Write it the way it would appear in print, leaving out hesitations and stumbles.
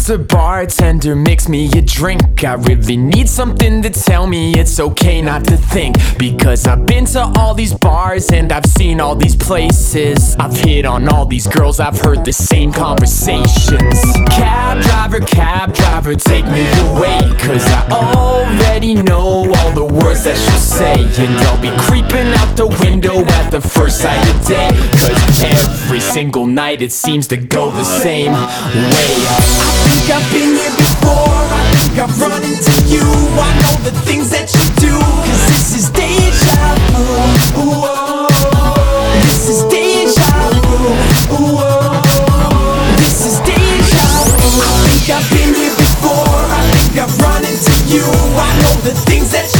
Mr. Bartender, mix me a drink. I really need something to tell me it's okay not to think. Because I've been to all these bars and I've seen all these places. I've hit on all these girls, I've heard the same conversations. Cab driver, take me away. Cause I already know all the words that she'll say. And I'll be creeping out the window at the first sight of day. Cause every single night it seems to go the same way. I think I've been here before, I think I've run into you. I know the things that you do, cause this is deja vu. Ooh, this is deja vu. Ooh, this is deja vu. I think I've been here before, I think I've run into you. I know the things that